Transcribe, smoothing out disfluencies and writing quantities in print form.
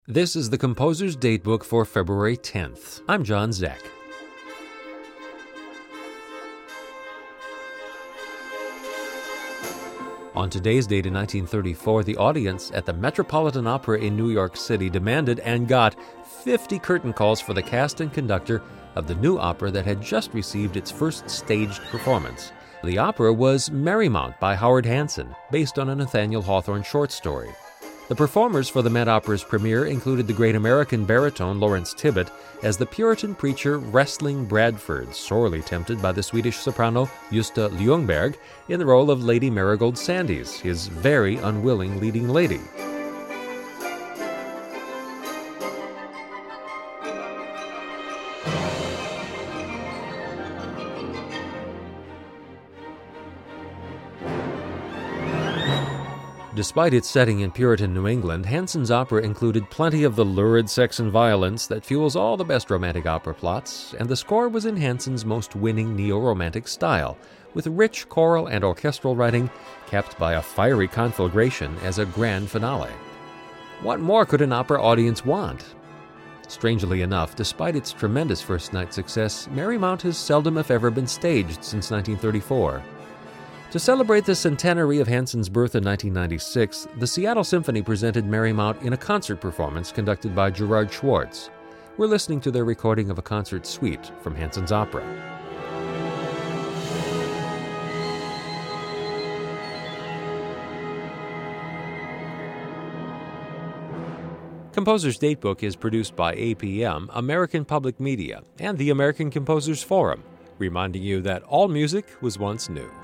This is the Composer's Datebook for February 10th. I'm John Zeck. On today's date in 1934, the audience at the Metropolitan Opera in New York City demanded and got 50 curtain calls for the cast and conductor of the new opera that had just received its first staged performance. The opera was Merrymount by Howard Hanson, based on a Nathaniel Hawthorne short story. The performers for the Met Opera's premiere included the great American baritone Lawrence Tibbett as the Puritan preacher Wrestling Bradford, sorely tempted by the Swedish soprano Gösta Ljungberg in the role of Lady Marigold Sandys, his very unwilling leading lady. Despite its setting in Puritan New England, Hanson's opera included plenty of the lurid sex and violence that fuels all the best romantic opera plots, and the score was in Hanson's most winning neo-romantic style, with rich choral and orchestral writing capped by a fiery conflagration as a grand finale. What more could an opera audience want? Strangely enough, despite its tremendous first-night success, Merrymount has seldom if ever been staged since 1934. To celebrate the centenary of Hanson's birth in 1996, the Seattle Symphony presented Merrymount in a concert performance conducted by Gerard Schwartz. We're listening to their recording of a concert suite from Hanson's opera. Composer's Datebook is produced by APM, American Public Media, and the American Composers Forum, reminding you that all music was once new.